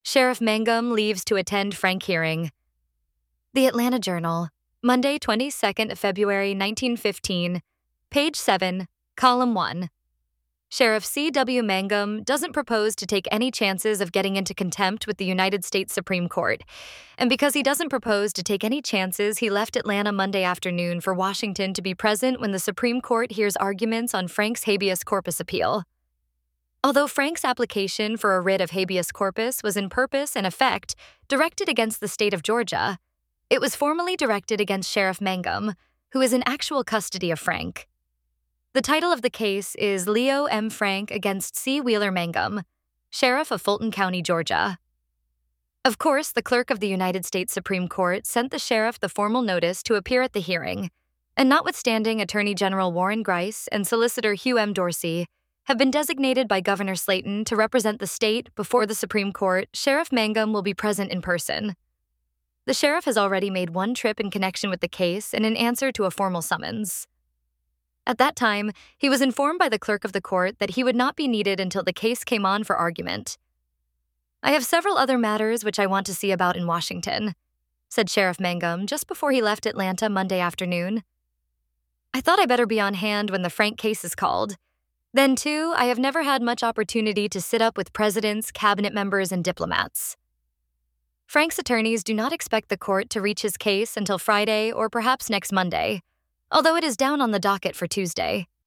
Sheriff Mangum leaves to attend Frank hearing. The Atlanta Journal, Monday, 22nd February 1915, page 7, column 1. Sheriff C.W. Mangum doesn't propose to take any chances of getting into contempt with the United States Supreme Court. And because he doesn't propose to take any chances, he left Atlanta Monday afternoon for Washington to be present when the Supreme Court hears arguments on Frank's habeas corpus appeal. Although Frank's application for a writ of habeas corpus was in purpose and effect directed against the state of Georgia, it was formally directed against Sheriff Mangum, who is in actual custody of Frank. The title of the case is Leo M. Frank against C. Wheeler Mangum, Sheriff of Fulton County, Georgia. Of course, the clerk of the United States Supreme Court sent the sheriff the formal notice to appear at the hearing, and notwithstanding Attorney General Warren Grice and Solicitor Hugh M. Dorsey have been designated by Governor Slayton to represent the state before the Supreme Court, Sheriff Mangum will be present in person. The sheriff has already made one trip in connection with the case and in answer to a formal summons. At that time, he was informed by the clerk of the court that he would not be needed until the case came on for argument. "I have several other matters which I want to see about in Washington," said Sheriff Mangum just before he left Atlanta Monday afternoon. "I thought I better be on hand when the Frank case is called. Then, too, I have never had much opportunity to sit up with presidents, cabinet members, and diplomats." Frank's attorneys do not expect the court to reach his case until Friday or perhaps next Monday, although it is down on the docket for Tuesday.